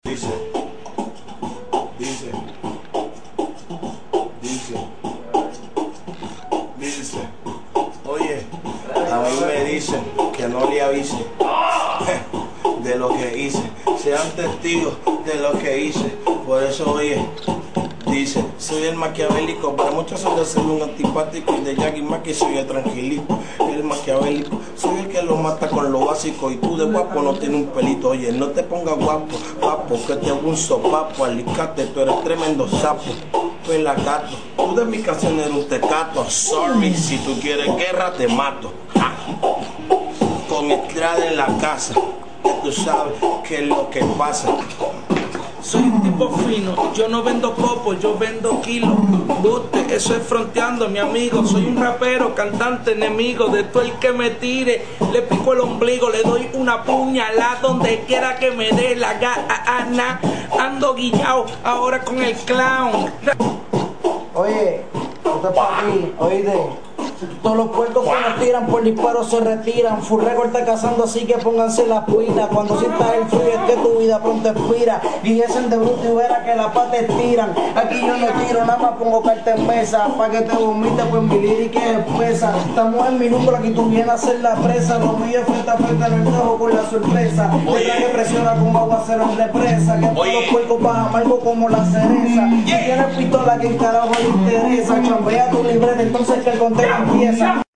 Dice, dice, dice, dice. Oye, a mí me dicen que no le avise de lo que hice. Sean testigos de lo que hice. Por eso, oye, dice, soy el maquiavélico, para muchos son de ser un antipático, y de Jackie Maki soy el tranquilito, el maquiavélico, soy el que lo mata con lo básico, y tú de guapo no tienes un pelito. Oye, no te pongas guapo, papo, que te hago un sopapo, alicate, tú eres tremendo sapo, pelagato, tú de mi canción eres un tecato, sorry, si tú quieres guerra te mato, ja. Con entrada en la casa, que tú sabes qué es lo que pasa. Soy un tipo fino, yo no vendo copos, yo vendo kilos. Buste, eso es fronteando, mi amigo. Soy un rapero, cantante, enemigo de todo el que me tire. Le pico el ombligo, le doy una puñalada donde quiera que me dé la gana. Ando guillao ahora con el clown. Oye, esto es para ti, oíste. Todos los puercos que nos tiran por disparos se retiran. Full Record está cazando, así que pónganse las pilas. Cuando sientas el frío es que tu vida pronto expira. Dijesen de bruto y verá que las patas estiran. Aquí yo no tiro, nada más pongo carta en mesa. Pa' que te vomites, pues mi lírica es espesa. Estamos en minutos, aquí tú vienes a ser la presa. Lo mío es frente a frente, no dejo con la sorpresa. Te traje presiona como aguacero en represa. Que todos los puercos bajan amargo como la cereza. Si tienes pistola, que en carajo le interesa. Chambea tu libreta, entonces que el conteo empieza.